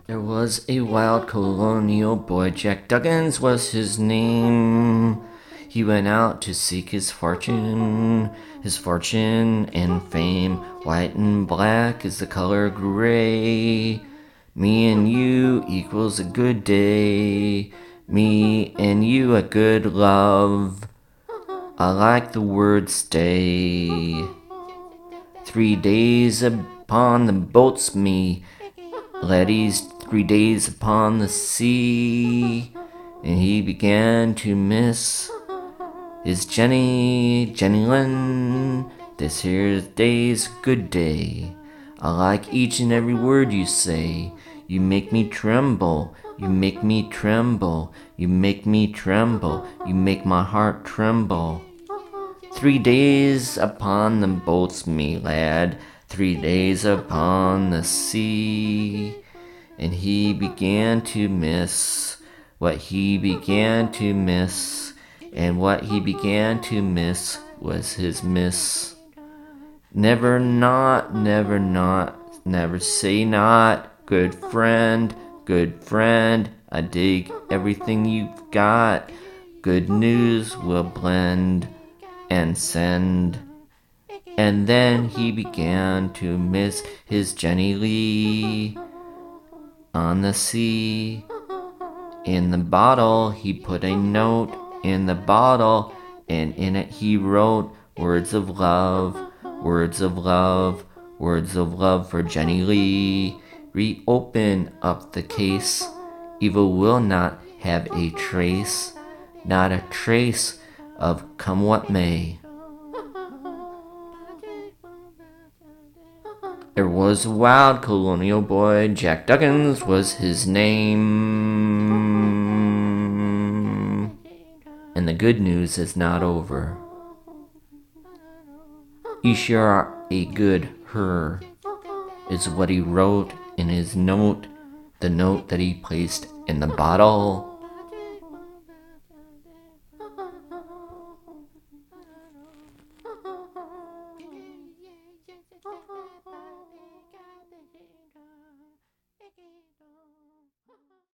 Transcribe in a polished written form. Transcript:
There was a wild colonial boy, Jack Duggins was his name. He went out to seek his fortune and fame. White and black is the color gray. Me and you equals a good day. Me and you a good love. I like the word stay. 3 days upon the boats, me Letty's 3 days upon the sea, and he began to miss his Jenny Lynn. This here's day's a good day. I like each and every word you say. You make me tremble, you make me tremble, you make me tremble, you make my heart tremble. 3 days upon the boats, me lad, 3 days upon the sea. And he began to miss what he began to miss, and what he began to miss was his miss. Never not, never not, never say not, good friend, I dig everything you've got. Good news will blend and send. And then he began to miss his Jenny Lee on the sea. In the bottle he put a note in the bottle, and in it he wrote words of love, words of love, words of love for Jenny Lee. Reopen up the case. Evil will not have a trace, not a trace of come what may. There was a wild colonial boy, Jack Duggins was his name. And the good news is not over. You sure are a good her, is what he wrote in his note, the note that he placed in the bottle.